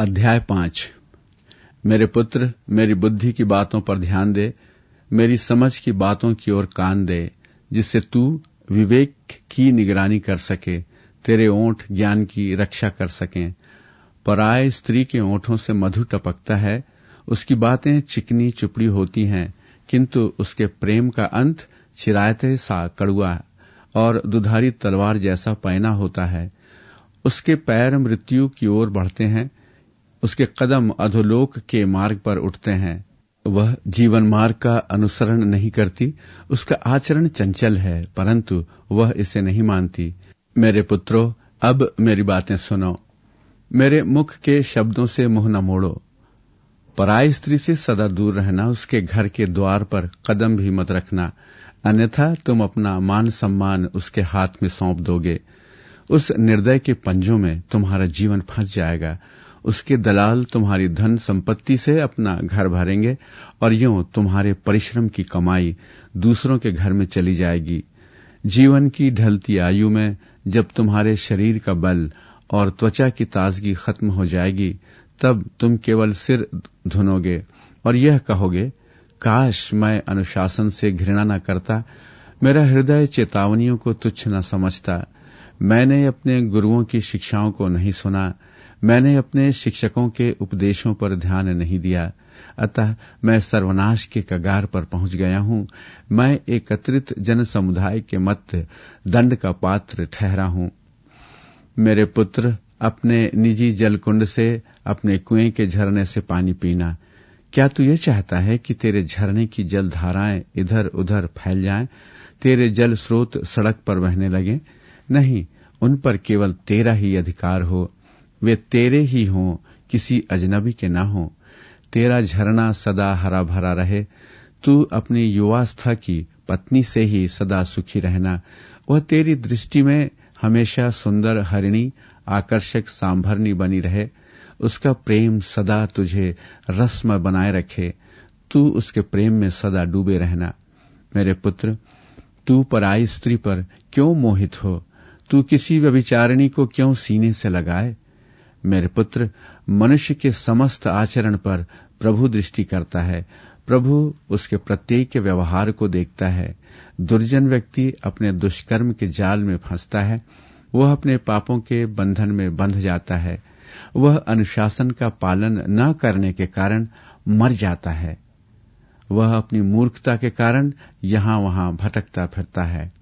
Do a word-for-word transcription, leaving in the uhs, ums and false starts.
अध्याय पांच। मेरे पुत्र, मेरी बुद्धि की बातों पर ध्यान दे, मेरी समझ की बातों की ओर कान दे, जिससे तू विवेक की निगरानी कर सके, तेरे ओंठ ज्ञान की रक्षा कर सकें। पराय स्त्री के ओंठों से मधु टपकता है, उसकी बातें चिकनी चुपड़ी होती हैं, किंतु उसके प्रेम का अंत चिरायते सा कड़ुआ और दुधारी तलवार जैसा पैना होता है। उसके पैर मृत्यु की ओर बढ़ते हैं, उसके कदम अधोलोक के मार्ग पर उठते हैं। वह जीवन मार्ग का अनुसरण नहीं करती, उसका आचरण चंचल है, परंतु वह इसे नहीं मानती। मेरे पुत्रों, अब मेरी बातें सुनो, मेरे मुख के शब्दों से मुंह न मोड़ो। पराई स्त्री से सदा दूर रहना, उसके घर के द्वार पर कदम भी मत रखना, अन्यथा तुम अपना मान सम्मान उसके हाथ में सौंप दोगे। उस निर्दय के पंजों में तुम्हारा जीवन फंस जाएगा। उसके दलाल तुम्हारी धन संपत्ति से अपना घर भरेंगे और यूं तुम्हारे परिश्रम की कमाई दूसरों के घर में चली जाएगी। जीवन की ढलती आयु में जब तुम्हारे शरीर का बल और त्वचा की ताजगी खत्म हो जाएगी, तब तुम केवल सिर धुनोगे और यह कहोगे, काश मैं अनुशासन से घृणा न करता, मेरा हृदय चेतावनियों को तुच्छ न समझता। मैंने अपने गुरुओं की शिक्षाओं को नहीं सुना, मैंने अपने शिक्षकों के उपदेशों पर ध्यान नहीं दिया, अतः मैं सर्वनाश के कगार पर पहुंच गया हूं। मैं एकत्रित जन समुदाय के मध्य दंड का पात्र ठहरा हूं। मेरे पुत्र, अपने निजी जलकुंड से, अपने कुएं के झरने से पानी पीना। क्या तू ये चाहता है कि तेरे झरने की जल धाराएं इधर उधर फैल जाएं, तेरे जल स्रोत सड़क पर बहने लगें? नहीं, उन पर केवल तेरा ही अधिकार हो, वे तेरे ही हों, किसी अजनबी के न हों। तेरा झरना सदा हरा भरा रहे। तू अपनी युवावस्था की पत्नी से ही सदा सुखी रहना, वह तेरी दृष्टि में हमेशा सुंदर हरिणी, आकर्षक सांभरनी बनी रहे। उसका प्रेम सदा तुझे रसमय बनाए रखे, तू उसके प्रेम में सदा डूबे रहना। मेरे पुत्र, तू पराई स्त्री पर क्यों मोहित हो? तू किसी व्यभिचारिणी को क्यों सीने से लगाए? मेरे पुत्र, मनुष्य के समस्त आचरण पर प्रभु दृष्टि करता है, प्रभु उसके प्रत्येक व्यवहार को देखता है। दुर्जन व्यक्ति अपने दुष्कर्म के जाल में फंसता है, वह अपने पापों के बंधन में बंध जाता है, वह अनुशासन का पालन न करने के कारण मर जाता है, वह अपनी मूर्खता के कारण यहां वहां भटकता फिरता है।